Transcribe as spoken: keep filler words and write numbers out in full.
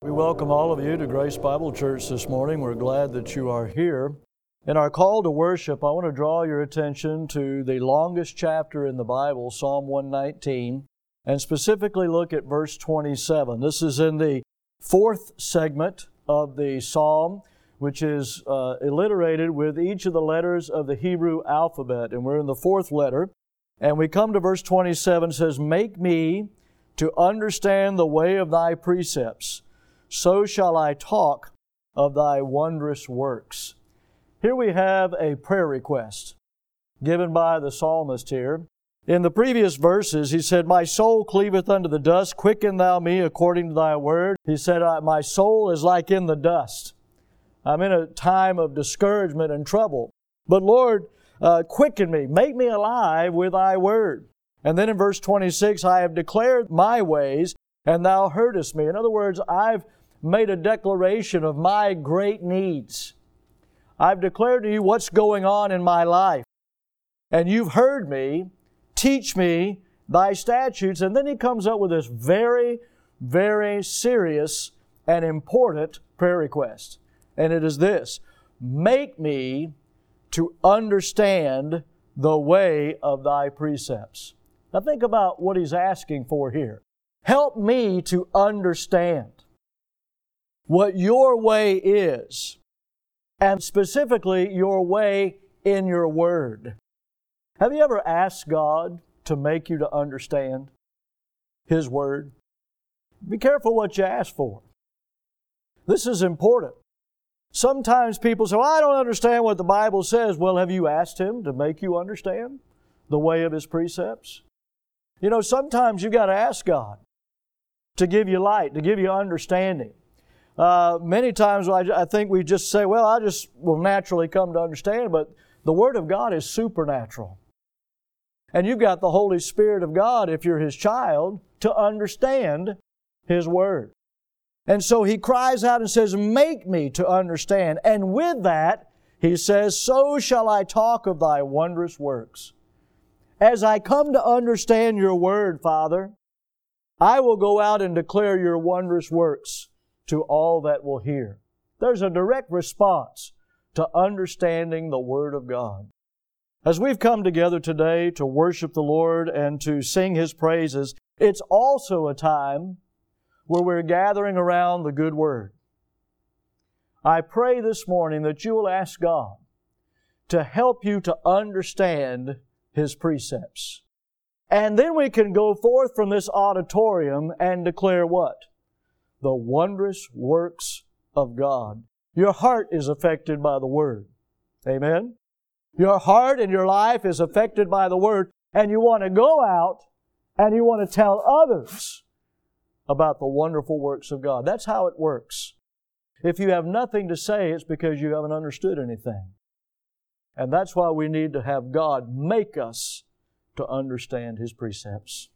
We welcome all of you to Grace Bible Church this morning. We're glad that you are here. In our call to worship, I want to draw your attention to the longest chapter in the Bible, Psalm one nineteen, and specifically look at verse twenty-seven. This is in the fourth segment of the psalm, which is uh, alliterated with each of the letters of the Hebrew alphabet. And we're in the fourth letter. And we come to verse twenty-seven, it says, "Make me to understand the way of Thy precepts, so shall I talk of Thy wondrous works." Here we have a prayer request given by the psalmist here. In the previous verses, he said, "My soul cleaveth unto the dust, quicken Thou me according to Thy word." He said, "My soul is like in the dust." I'm in a time of discouragement and trouble. But Lord, uh, quicken me, make me alive with Thy word. And then in verse twenty-six, "I have declared my ways, and Thou heardest me." In other words, I've made a declaration of my great needs. I've declared to you what's going on in my life. And you've heard me. Teach me Thy statutes. And then he comes up with this very, very serious and important prayer request. And it is this: make me to understand the way of Thy precepts. Now think about what he's asking for here. Help me to understand what Your way is, and specifically Your way in Your Word. Have you ever asked God to make you to understand His Word? Be careful what you ask for. This is important. Sometimes people say, "Well, I don't understand what the Bible says." Well, have you asked Him to make you understand the way of His precepts? You know, sometimes you've got to ask God to give you light, to give you understanding. Uh, many times I, I think we just say, "Well, I just will naturally come to understand," but the Word of God is supernatural. And you've got the Holy Spirit of God, if you're His child, to understand His Word. And so he cries out and says, "Make me to understand." And with that, he says, "So shall I talk of Thy wondrous works." As I come to understand Your Word, Father, I will go out and declare Your wondrous works to all that will hear. There's a direct response to understanding the Word of God. As we've come together today to worship the Lord and to sing His praises, it's also a time where we're gathering around the good Word. I pray this morning that you will ask God to help you to understand His precepts. And then we can go forth from this auditorium and declare what? The wondrous works of God. Your heart is affected by the Word. Amen? Your heart and your life is affected by the Word, and you want to go out and you want to tell others about the wonderful works of God. That's how it works. If you have nothing to say, it's because you haven't understood anything. And that's why we need to have God make us to understand His precepts.